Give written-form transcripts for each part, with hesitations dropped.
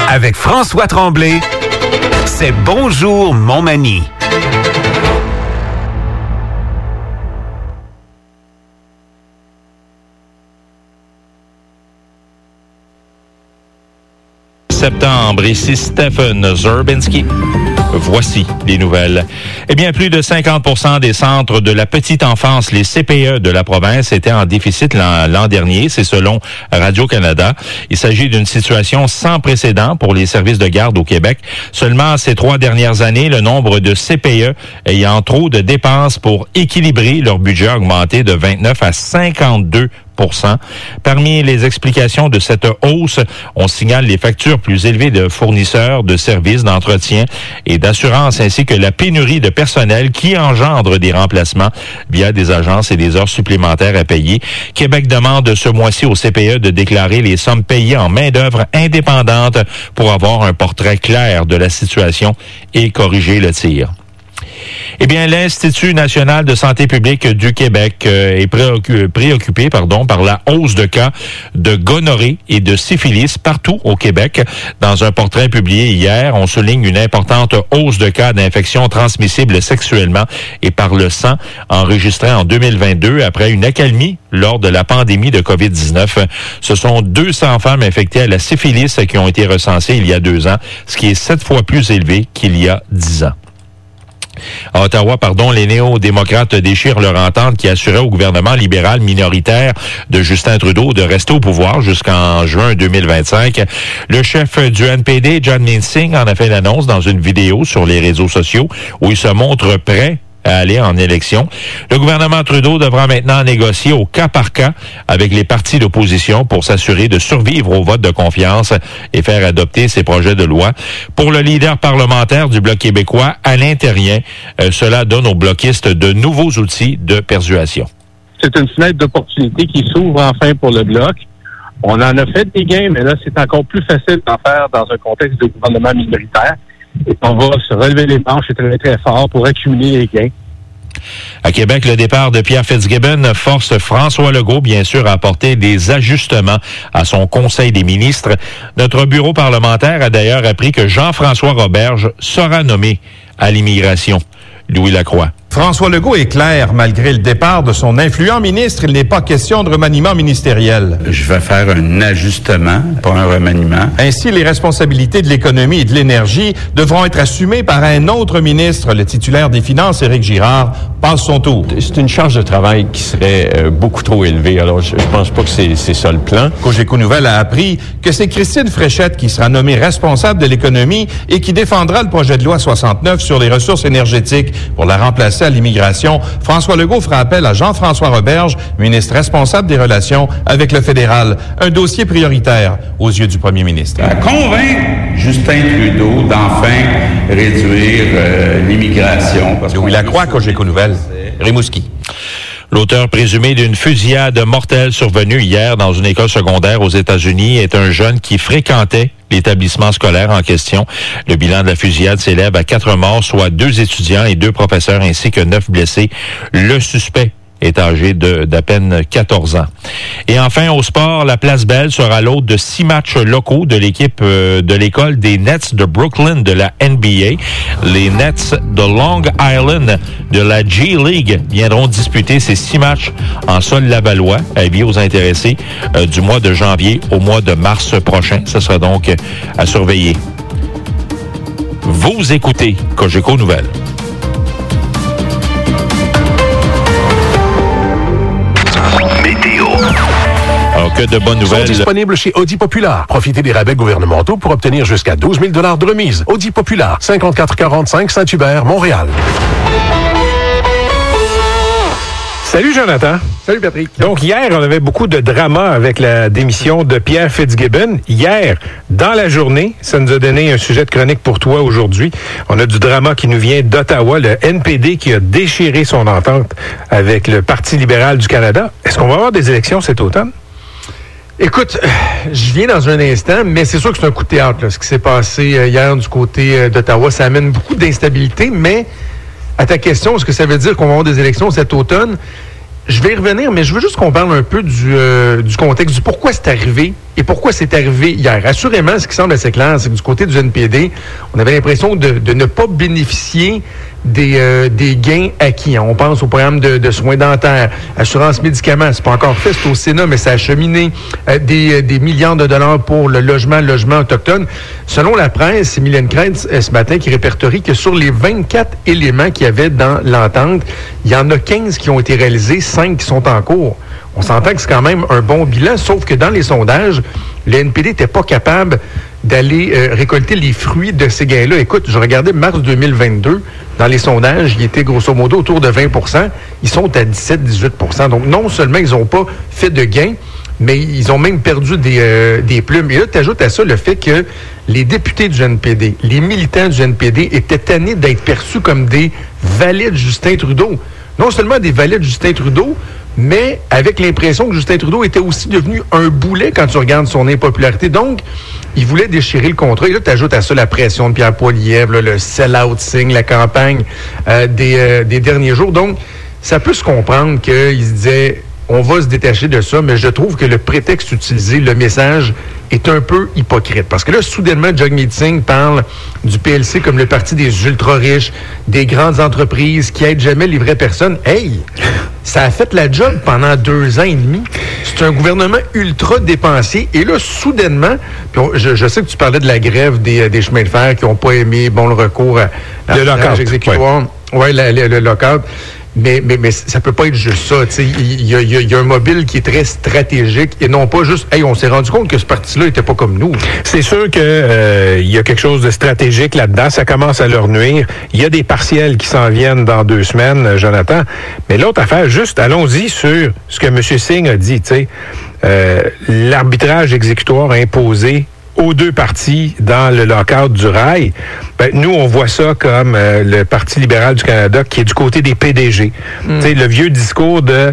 Avec François Tremblay, c'est Bonjour Montmagny. Septembre, ici Stephen Zerbinski. Voici les nouvelles. Eh bien, plus de 50% des centres de la petite enfance, les CPE de la province, étaient en déficit l'an dernier. C'est selon Radio-Canada. Il s'agit d'une situation sans précédent pour les services de garde au Québec. Seulement ces 3 dernières années, le nombre de CPE ayant trop de dépenses pour équilibrer leur budget a augmenté de 29 à 52%. Parmi les explications de cette hausse, on signale les factures plus élevées de fournisseurs de services d'entretien et d'assurance, ainsi que la pénurie de personnel qui engendre des remplacements via des agences et des heures supplémentaires à payer. Québec demande ce mois-ci au CPE de déclarer les sommes payées en main-d'œuvre indépendante pour avoir un portrait clair de la situation et corriger le tir. Eh bien, l'Institut national de santé publique du Québec est préoccupé par la hausse de cas de gonorrhée et de syphilis partout au Québec. Dans un portrait publié hier, on souligne une importante hausse de cas d'infections transmissibles sexuellement et par le sang enregistrée en 2022 après une accalmie lors de la pandémie de COVID-19. Ce sont 200 femmes infectées à la syphilis qui ont été recensées il y a 2 ans, ce qui est 7 fois plus élevé qu'il y a 10 ans. À Ottawa, les néo-démocrates déchirent leur entente qui assurait au gouvernement libéral minoritaire de Justin Trudeau de rester au pouvoir jusqu'en juin 2025. Le chef du NPD, Jagmeet Singh, en a fait l'annonce dans une vidéo sur les réseaux sociaux où il se montre prêt à aller en élection. Le gouvernement Trudeau devra maintenant négocier au cas par cas avec les partis d'opposition pour s'assurer de survivre au vote de confiance et faire adopter ses projets de loi. Pour le leader parlementaire du Bloc québécois, Alain Terrien, cela donne aux bloquistes de nouveaux outils de persuasion. C'est une fenêtre d'opportunité qui s'ouvre enfin pour le Bloc. On en a fait des gains, mais là, c'est encore plus facile d'en faire dans un contexte de gouvernement minoritaire. Et on va se relever les manches et travailler très fort pour accumuler les gains. À Québec, le départ de Pierre Fitzgibbon force François Legault, bien sûr, à apporter des ajustements à son Conseil des ministres. Notre bureau parlementaire a d'ailleurs appris que Jean-François Roberge sera nommé à l'immigration. Louis Lacroix. François Legault est clair, malgré le départ de son influent ministre, il n'est pas question de remaniement ministériel. Je vais faire un ajustement, pas un remaniement. Ainsi, les responsabilités de l'économie et de l'énergie devront être assumées par un autre ministre. Le titulaire des Finances, Éric Girard, passe son tour. C'est une charge de travail qui serait beaucoup trop élevée. Alors, je pense pas que c'est ça le plan. Cogeco Nouvelles a appris que c'est Christine Fréchette qui sera nommée responsable de l'économie et qui défendra le projet de loi 69 sur les ressources énergétiques pour la remplacer à l'immigration. François Legault fera appel à Jean-François Roberge, ministre responsable des relations avec le fédéral. Un dossier prioritaire aux yeux du premier ministre. À convaincre Justin Trudeau d'enfin réduire l'immigration. Louis Lacroix, Cogeco Nouvelles, Rimouski. L'auteur présumé d'une fusillade mortelle survenue hier dans une école secondaire aux États-Unis est un jeune qui fréquentait l'établissement scolaire en question. Le bilan de la fusillade s'élève à 4 morts, soit 2 étudiants et 2 professeurs ainsi que 9 blessés. Le suspect est âgé d'à peine 14 ans. Et enfin, au sport, la Place Belle sera l'hôte de 6 matchs locaux de l'équipe de l'école des Nets de Brooklyn de la NBA. Les Nets de Long Island de la G-League viendront disputer ces 6 matchs en sol Lavallois, avis aux intéressés, du mois de janvier au mois de mars prochain. Ce sera donc à surveiller. Vous écoutez Cogeco Nouvelles. Alors, que de bonnes nouvelles. Sont disponibles chez Audi Populaire. Profitez des rabais gouvernementaux pour obtenir jusqu'à 12 000 $ de remise. Audi Populaire, 5445 Saint-Hubert, Montréal. Salut Jonathan. Salut Patrick. Donc hier, on avait beaucoup de drama avec la démission de Pierre Fitzgibbon. Hier, dans la journée, ça nous a donné un sujet de chronique pour toi aujourd'hui. On a du drama qui nous vient d'Ottawa, le NPD qui a déchiré son entente avec le Parti libéral du Canada. Est-ce qu'on va avoir des élections cet automne? Écoute, je viens dans un instant, mais c'est sûr que c'est un coup de théâtre, là, ce qui s'est passé hier du côté d'Ottawa. Ça amène beaucoup d'instabilité, mais à ta question, est-ce que ça veut dire qu'on va avoir des élections cet automne? Je vais y revenir, mais je veux juste qu'on parle un peu du contexte, du pourquoi c'est arrivé Et pourquoi c'est arrivé hier? Assurément, ce qui semble assez clair, c'est que du côté du NPD, on avait l'impression de ne pas bénéficier des gains acquis. On pense au programme de soins dentaires, assurance médicaments, c'est pas encore fait, c'est au Sénat, mais ça a acheminé des milliards de dollars pour le logement autochtone. Selon la presse, c'est Mylène Crainte ce matin qui répertorie que sur les 24 éléments qu'il y avait dans l'entente, il y en a 15 qui ont été réalisés, 5 qui sont en cours. On s'entend que c'est quand même un bon bilan, sauf que dans les sondages, le NPD n'était pas capable d'aller récolter les fruits de ces gains-là. Écoute, je regardais mars 2022, dans les sondages, il était grosso modo autour de 20 %. Ils sont à 17-18 %. Donc, non seulement ils n'ont pas fait de gains, mais ils ont même perdu des plumes. Et là, tu ajoutes à ça le fait que les députés du NPD, les militants du NPD étaient tannés d'être perçus comme des valets de Justin Trudeau. Non seulement des valets de Justin Trudeau, mais avec l'impression que Justin Trudeau était aussi devenu un boulet quand tu regardes son impopularité. Donc, il voulait déchirer le contrat. Et là, tu ajoutes à ça la pression de Pierre Poilievre, le sell-out signe, la campagne des derniers jours. Donc, ça peut se comprendre qu'il se disait, on va se détacher de ça, mais je trouve que le prétexte utilisé, le message, est un peu hypocrite. Parce que là, soudainement, Jagmeet Singh parle du PLC comme le parti des ultra-riches, des grandes entreprises qui aident jamais les vraies personnes. Hey! Ça a fait la job pendant 2 ans et demi. C'est un gouvernement ultra dépensier. Et là, soudainement, puis je sais que tu parlais de la grève des chemins de fer qui n'ont pas aimé le recours à l'arbitrage exécutoire. Oui, le lock-out. Mais ça peut pas être juste ça. Il y a un mobile qui est très stratégique et non pas juste, hey, on s'est rendu compte que ce parti-là était pas comme nous. C'est sûr que il y a quelque chose de stratégique là-dedans. Ça commence à leur nuire. Il y a des partiels qui s'en viennent dans 2 semaines, Jonathan. Mais l'autre affaire, juste allons-y sur ce que M. Singh a dit. L'arbitrage exécutoire imposé aux 2 partis dans le lock-out du rail, nous, on voit ça comme le Parti libéral du Canada qui est du côté des PDG. Le vieux discours de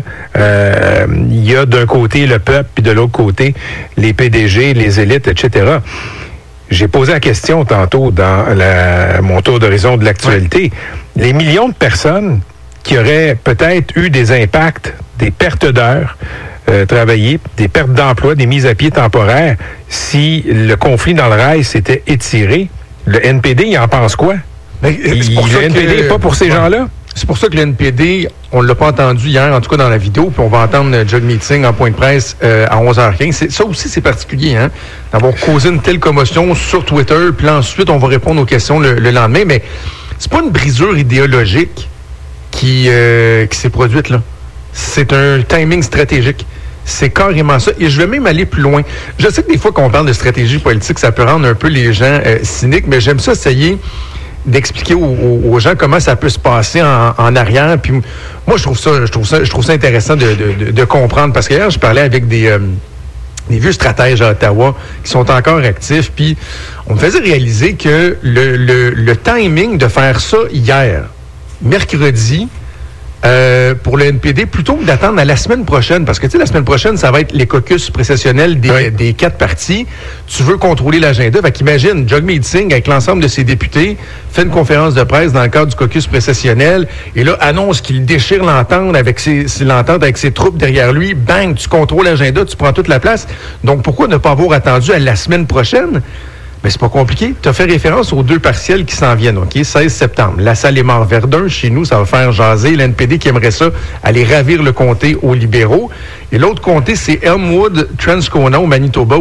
il y a d'un côté le peuple, puis de l'autre côté les PDG, les élites, etc. J'ai posé la question tantôt dans mon tour d'horizon de l'actualité. Ouais. Les millions de personnes qui auraient peut-être eu des impacts, des pertes d'heures, travailler, des pertes d'emploi, des mises à pied temporaires, si le conflit dans le rail s'était étiré, le NPD, il en pense quoi? Le NPD n'est pas pour ces gens-là? C'est pour ça que le NPD, on ne l'a pas entendu hier, en tout cas dans la vidéo, puis on va entendre Jagmeet Singh en point de presse à 11h15. Ça aussi, c'est particulier, d'avoir causé une telle commotion sur Twitter, puis ensuite, on va répondre aux questions le lendemain, mais c'est pas une brisure idéologique qui s'est produite, là. C'est un timing stratégique. C'est carrément ça. Et je vais même aller plus loin. Je sais que des fois qu'on parle de stratégie politique, ça peut rendre un peu les gens cyniques, mais j'aime ça essayer d'expliquer aux gens comment ça peut se passer en arrière. Puis moi, je trouve ça intéressant de comprendre. Parce qu'hier, je parlais avec des vieux stratèges à Ottawa qui sont encore actifs. Puis on me faisait réaliser que le timing de faire ça hier, mercredi, pour le NPD, plutôt que d'attendre à la semaine prochaine, parce que, tu sais, la semaine prochaine, ça va être les caucus précessionnels des 4 partis. Tu veux contrôler l'agenda. Fait qu'imagine, Jagmeet Singh, avec l'ensemble de ses députés, fait une conférence de presse dans le cadre du caucus précessionnel, et là, annonce qu'il déchire l'entente avec ses troupes derrière lui. Bang, tu contrôles l'agenda, tu prends toute la place. Donc, pourquoi ne pas avoir attendu à la semaine prochaine? Mais c'est pas compliqué. Tu as fait référence aux 2 partiels qui s'en viennent, OK? 16 septembre. La salle est mort Verdun. Chez nous, ça va faire jaser l'NPD qui aimerait ça, aller ravir le comté aux libéraux. Et l'autre comté, c'est Elmwood, Transcona, au Manitoba,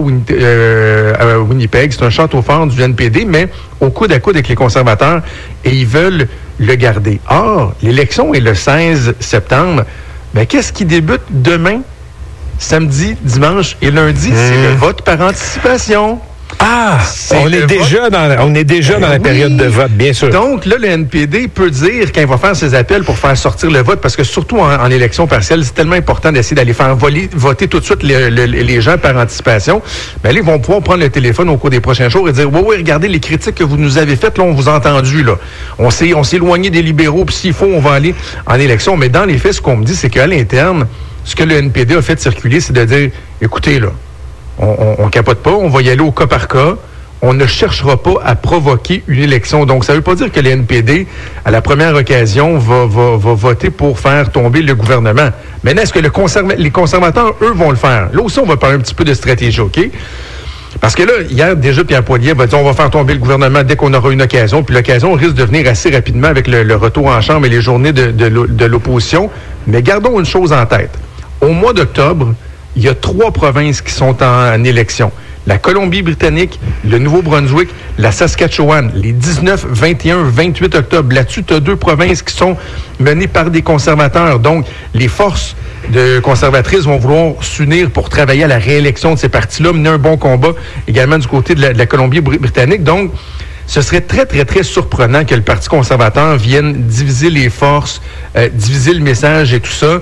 Winnipeg. C'est un château fort du NPD, mais au coude à coude avec les conservateurs, et ils veulent le garder. Or, l'élection est le 16 septembre. Mais qu'est-ce qui débute demain, samedi, dimanche et lundi? C'est le vote par anticipation. Ah! On est déjà dans la période de vote, bien sûr. Donc, là, le NPD peut dire, quand il va faire ses appels pour faire sortir le vote, parce que surtout en élection partielle, c'est tellement important d'essayer d'aller faire voter tout de suite les gens par anticipation. Bien là, ils vont pouvoir prendre le téléphone au cours des prochains jours et dire, oui, regardez les critiques que vous nous avez faites, là, on vous a entendu, là. On s'est éloigné des libéraux, puis s'il faut, on va aller en élection. Mais dans les faits, ce qu'on me dit, c'est qu'à l'interne, ce que le NPD a fait circuler, c'est de dire, écoutez, là, on capote pas, on va y aller au cas par cas, on ne cherchera pas à provoquer une élection. Donc, ça ne veut pas dire que le NPD, à la première occasion, va voter pour faire tomber le gouvernement. Maintenant, est-ce que les conservateurs, eux, vont le faire? Là aussi, on va parler un petit peu de stratégie, OK? Parce que là, hier, déjà, Pierre Poilievre va dire on va faire tomber le gouvernement dès qu'on aura une occasion. Puis l'occasion risque de venir assez rapidement avec le retour en chambre et les journées de l'opposition. Mais gardons une chose en tête. Au mois d'octobre, il y a 3 provinces qui sont en élection. La Colombie-Britannique, le Nouveau-Brunswick, la Saskatchewan, les 19, 21, 28 octobre. Là-dessus, tu as 2 provinces qui sont menées par des conservateurs. Donc, les forces conservatrices vont vouloir s'unir pour travailler à la réélection de ces partis-là, mener un bon combat également du côté de la Colombie-Britannique. Donc, ce serait très, très, très surprenant que le Parti conservateur vienne diviser les forces, diviser le message et tout ça,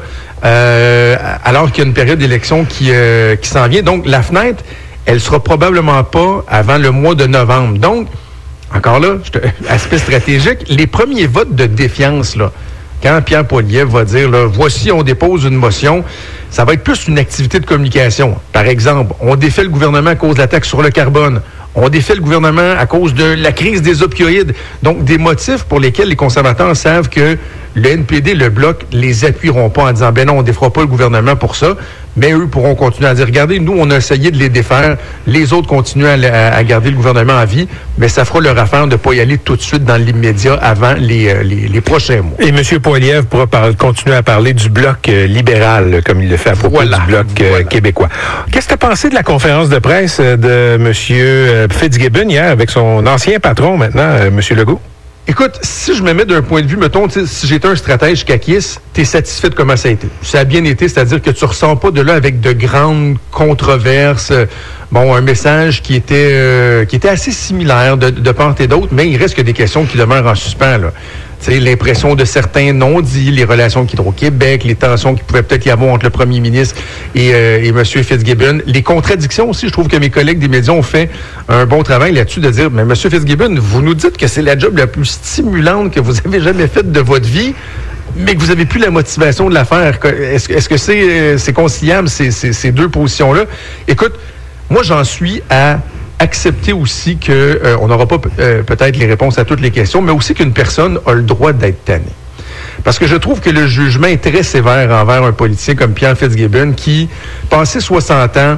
alors qu'il y a une période d'élection qui s'en vient. Donc, la fenêtre, elle sera probablement pas avant le mois de novembre. Donc, encore là, aspect stratégique, les premiers votes de défiance, là, quand Pierre Poilievre va dire, là, voici, on dépose une motion, ça va être plus une activité de communication. Par exemple, on défait le gouvernement à cause de la taxe sur le carbone. On défait le gouvernement à cause de la crise des opioïdes. Donc, des motifs pour lesquels les conservateurs savent que le NPD, le Bloc, les appuieront pas en disant, ben non, on ne défera pas le gouvernement pour ça. Mais eux pourront continuer à dire, regardez, nous, on a essayé de les défaire. Les autres continuent à garder le gouvernement en vie. Mais ça fera leur affaire de ne pas y aller tout de suite dans l'immédiat avant les prochains mois. Et M. Poilievre pourra continuer à parler du Bloc libéral, comme il le fait à propos du Bloc québécois. Qu'est-ce que tu as pensé de la conférence de presse de M. Fitzgibbon hier avec son ancien patron maintenant, M. Legault? Écoute, si je me mets d'un point de vue, mettons, si j'étais un stratège caquiste, t'es satisfait de comment ça a été. Ça a bien été, c'est-à-dire que tu ressens pas de là avec de grandes controverses. Bon, un message qui était assez similaire de part et d'autre, mais il reste que des questions qui demeurent en suspens, là. T'sais, l'impression de certains non-dits, les relations avec Hydro-Québec, les tensions qu'il pouvait peut-être y avoir entre le premier ministre et M. Fitzgibbon. Les contradictions aussi, je trouve que mes collègues des médias ont fait un bon travail là-dessus de dire, mais M. Fitzgibbon, vous nous dites que c'est la job la plus stimulante que vous avez jamais faite de votre vie, mais que vous avez plus la motivation de la faire. Est-ce que c'est conciliable, ces deux positions-là? Écoute, moi, j'en suis à accepter aussi que on n'aura pas peut-être les réponses à toutes les questions, mais aussi qu'une personne a le droit d'être tannée. Parce que je trouve que le jugement est très sévère envers un politicien comme Pierre Fitzgibbon qui, passé 60 ans,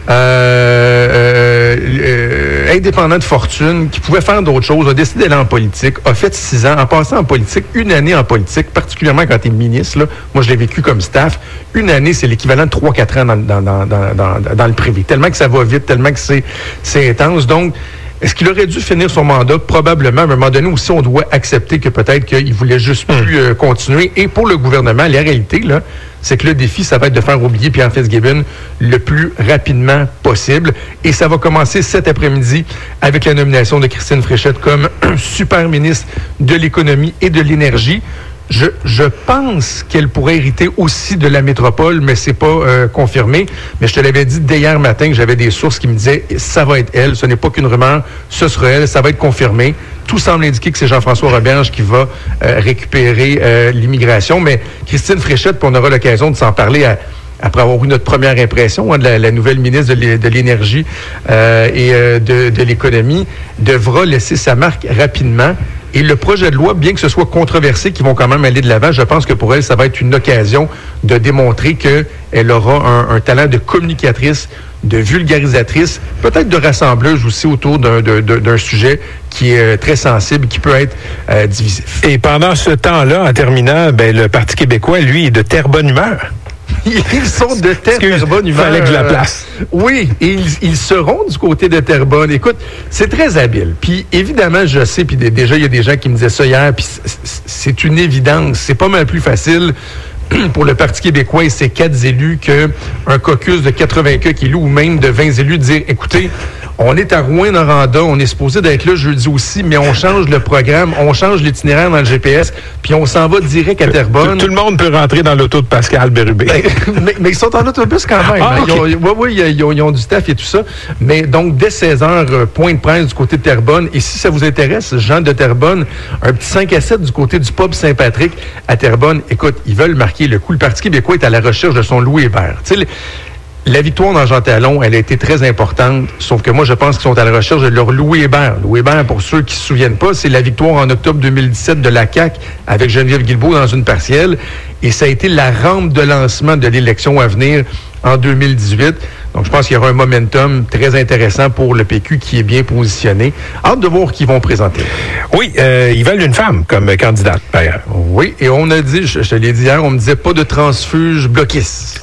indépendant de fortune, qui pouvait faire d'autres choses, a décidé d'aller en politique, a fait 6 ans, en passant en politique, une année en politique, particulièrement quand tu es ministre, là, moi je l'ai vécu comme staff, une année c'est l'équivalent de 3-4 ans dans le privé, tellement que ça va vite, tellement que c'est intense. Donc, est-ce qu'il aurait dû finir son mandat? Probablement. À un moment donné aussi, on doit accepter que peut-être qu'il voulait juste plus continuer. Et pour le gouvernement, la réalité, là, c'est que le défi, ça va être de faire oublier Pierre Fitzgibbon le plus rapidement possible. Et ça va commencer cet après-midi avec la nomination de Christine Fréchette comme super ministre de l'économie et de l'énergie. Je pense qu'elle pourrait hériter aussi de la métropole, mais c'est pas confirmé. Mais je te l'avais dit dès hier matin que j'avais des sources qui me disaient ça va être elle, ce n'est pas qu'une rumeur, ce sera elle, ça va être confirmé. Tout semble indiquer que c'est Jean-François Roberge qui va récupérer l'immigration. Mais Christine Fréchette, puis on aura l'occasion de s'en parler après avoir eu notre première impression de la nouvelle ministre de l'Énergie et de l'Économie, devra laisser sa marque rapidement. Et le projet de loi, bien que ce soit controversé, qui vont quand même aller de l'avant, je pense que pour elle, ça va être une occasion de démontrer qu'elle aura un talent de communicatrice, de vulgarisatrice, peut-être de rassembleuse aussi autour d'un sujet qui est très sensible, qui peut être divisif. Et pendant ce temps-là, en terminant, le Parti québécois, lui, est de terre bonne humeur. Ils sont de Terrebonne. Il fallait que je la place. Oui, et ils seront du côté de Terrebonne. Écoute, c'est très habile. Puis évidemment, je sais, puis déjà, il y a des gens qui me disaient ça hier, puis c'est une évidence. C'est pas mal plus facile pour le Parti québécois et ses 4 élus qu'un caucus de 80 élus ou même de 20 élus de dire, écoutez, on est à Rouyn-Noranda, on est supposé d'être là jeudi aussi, mais on change le programme, on change l'itinéraire dans le GPS, puis on s'en va direct à Terrebonne. Tout le monde peut rentrer dans l'auto de Pascal Bérubé. Mais ils sont en autobus quand même. Ah, okay. Ils ont du staff et tout ça. Mais donc, dès 16h, point de presse du côté de Terrebonne. Et si ça vous intéresse, Jean de Terrebonne, un petit 5-7 du côté du pub Saint-Patrick à Terrebonne. Écoute, ils veulent marquer le coup. Le Parti québécois est à la recherche de son Louis Hébert. Tu sais, La victoire dans Jean Talon, elle a été très importante, sauf que moi, je pense qu'ils sont à la recherche de leur Louis Hébert. Louis Hébert, pour ceux qui ne se souviennent pas, c'est la victoire en octobre 2017 de la CAQ avec Geneviève Guilbeault dans une partielle. Et ça a été la rampe de lancement de l'élection à venir en 2018. Donc, je pense qu'il y aura un momentum très intéressant pour le PQ qui est bien positionné. Hâte de voir qui vont présenter. Oui, ils veulent une femme comme candidate, d'ailleurs. Oui, et on a dit, je te l'ai dit hier, on me disait pas de transfuge bloquiste.